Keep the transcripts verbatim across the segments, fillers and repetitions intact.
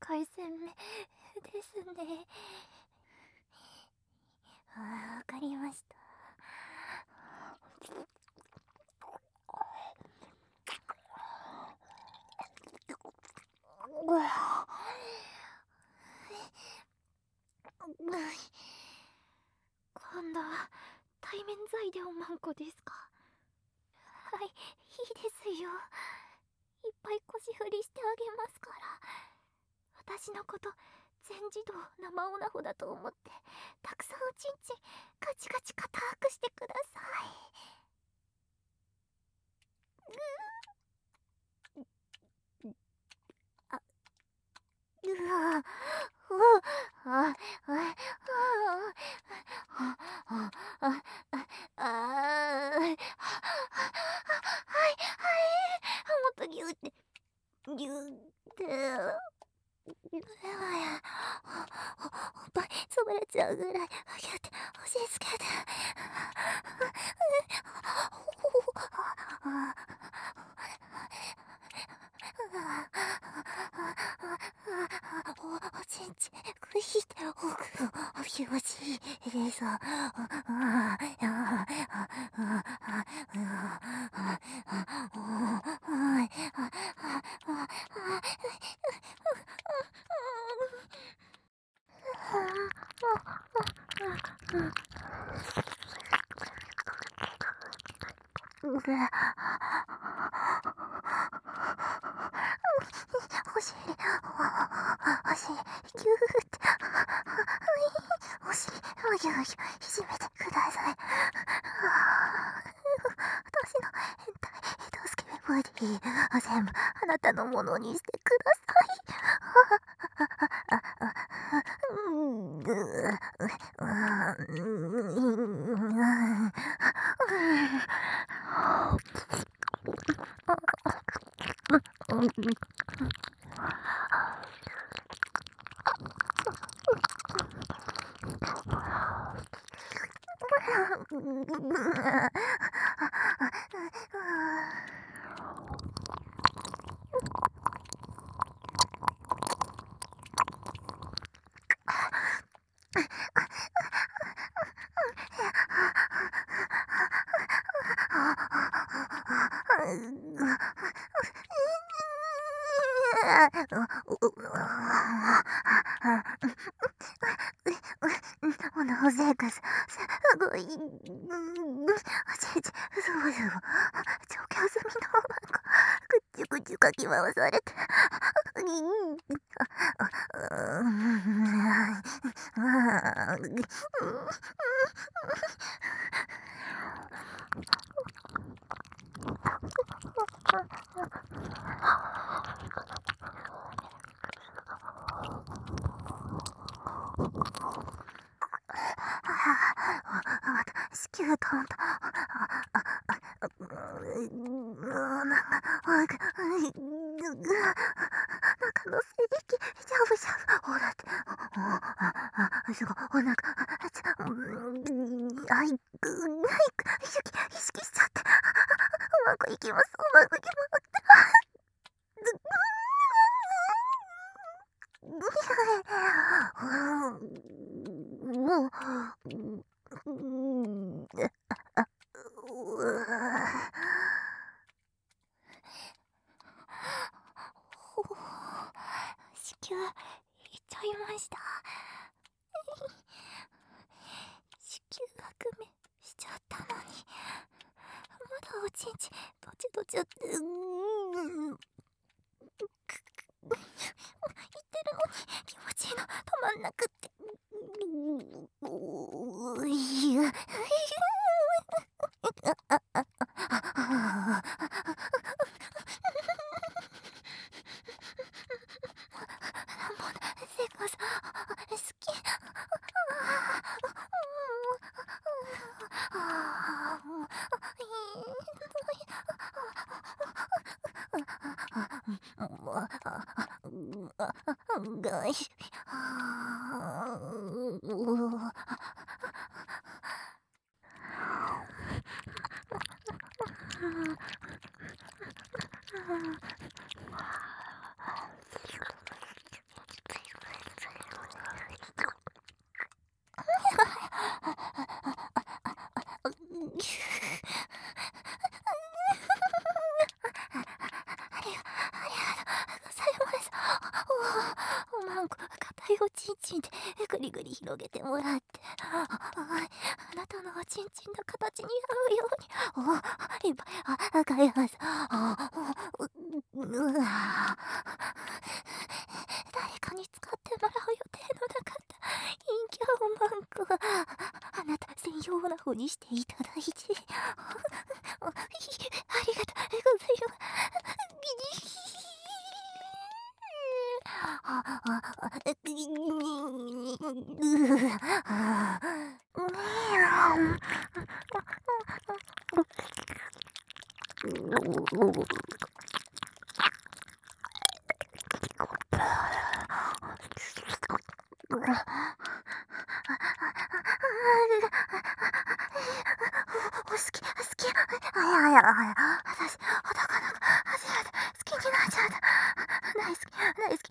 回戦目ですね。ああ、わかりました。うわ今度は対面材料マンコですか？はい、いいですよ。いっぱい腰振りしてあげますから。私のこと全自動生オナホだと思ってたくさんおちんちんカチカチ硬くしてください。あ、うわうわあああああああはいはいもっとギュってギュっておっぱい潰れちゃうぐらいギュって押し付けておちんちくひってお気持ちいいです。お尻お尻ギューってお尻をぎゅうぎゅういじめてください。私の変態ヘドスケベボディを全部あなたのものにしてください。うんぐモノセックスすごい、うん、おちんちふそふそ調教済みのマンコぐっちゅぐちゅかき回されて子宮とんと中の精液しゃぶしゃぶほらってすごいお腹あいく意識意識しちゃってうまくいきますうまくいきますもう子宮いっちゃいました。子宮革命しちゃったのにまだおちんちどちどちってうーん言ってるのに気持ちいいの止まんなくってういやセカさ好きがいリグリ広げてもらって、ああなたのおちんちんの形に合うように、おいっぱいあ赤いはず。あうううわ誰かに使ってもらう予定のなかった陰キャをマンコ、あなた専用な方にしていただいて、ありがとうございます。あああえ好き好きあやあやあや私男の子初めて好きになっちゃった大好き大好き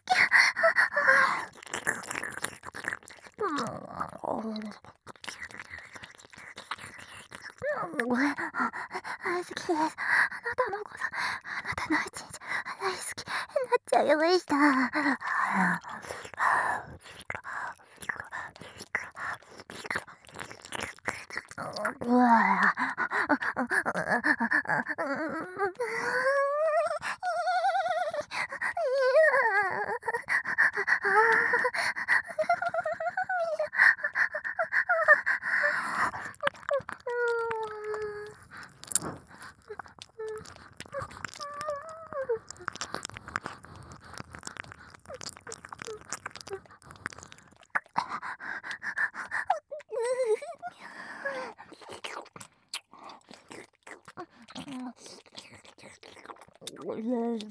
大好きうん好きです。あなたのこと、あなたの一日大好きになっちゃいました。うわごめんなさい。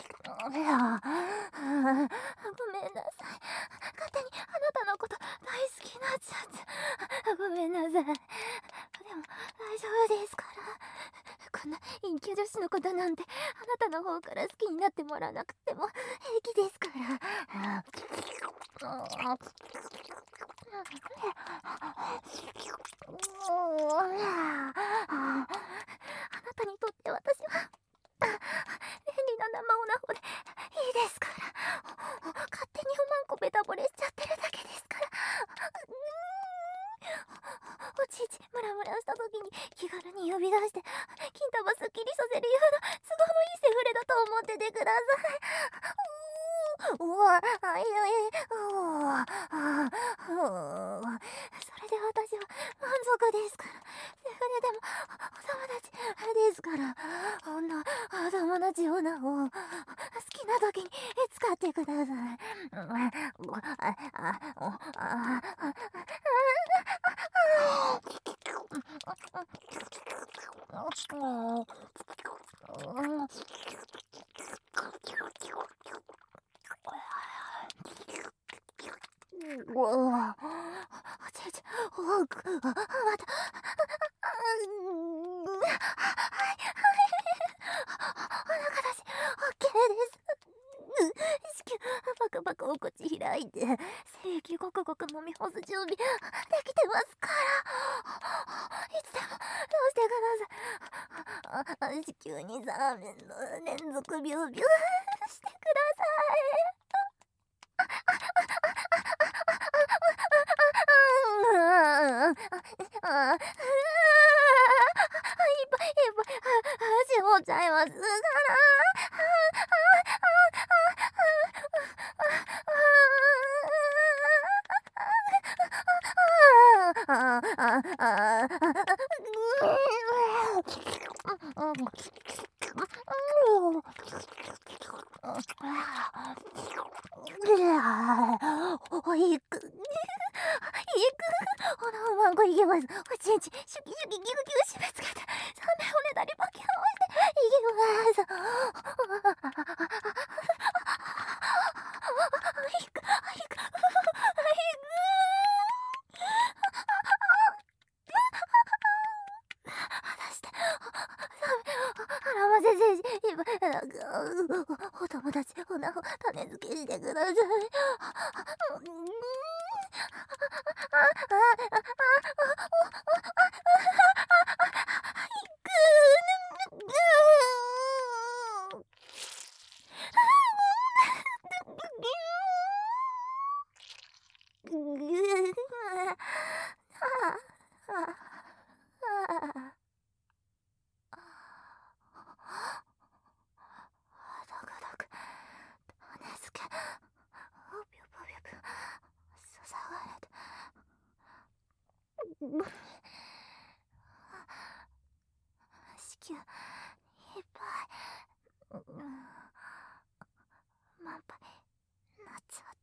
勝手にあなたのこと大好きになっちゃって。ごめんなさい。でも大丈夫ですから。こんな陰キャ女子のことなんてあなたの方から好きになってもらわなくても平気ですから。あなたにとって私は便利な生オナホでいいですから。勝手におまんこベタ惚れしちゃってるだけですから。おちいちムラムラした時に気軽に呼び出して金玉すっきりさせるような都合のいいセフレだと思っててください。うわあいやいやうわそれで私は満足ですから。セフレでもお友達ですから。こんなお友達オナホを好きな時に使ってください。うわおちいちおくあまたお腹だしオッケーです。子宮バクバクお口開いて精液ごくごく飲み干す準備できてますから。いつでもどうしてください。子宮にザーメンの連続ビュービューしてください。ああ、いっぱいいっぱい絞っちゃいますから。あああおいくいくほらマンゴいけます。おちんちシュキシュキギュギュ締め付けて三目骨だりパキャンしていきます。いくいくいく話してあらま先生今お友達おなほ種付けしてください。 子宮いっぱい、うん、満杯なっちゃって。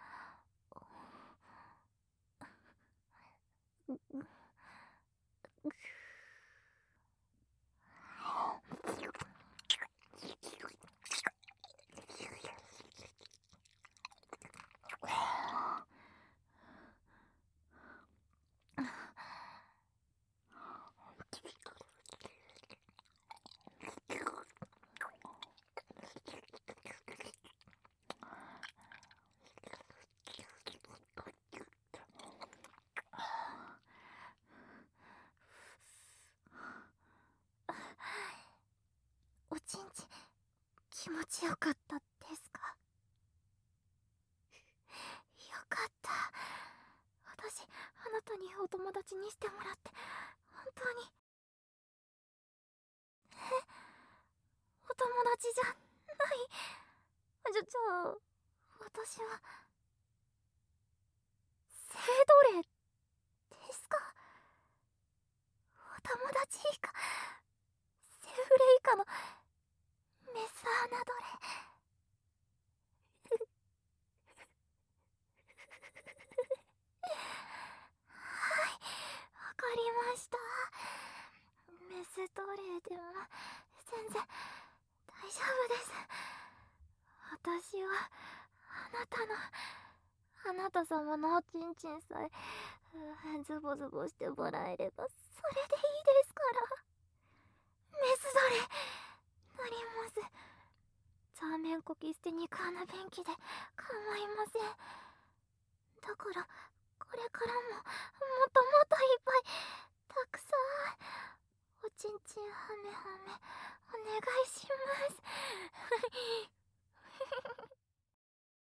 おちんちん気持ちよかったですか？よかった。私あなたにお友達にしてもらって本当に。え、お友達じゃない？じゃじゃあ私は性奴隷ですか？お友達以下、セフレ以下のメス穴奴隷。はい、わかりました。メス奴隷でも全然大丈夫です。私はあなたの、あなた様のおちんちんさえズボズボしてもらえればそれでいいですから。メス奴隷なります。ザーメンコキ捨て肉穴便器で構いません。だからこれからももっともっといっぱいたくさんおちんちんハメハメお願いします。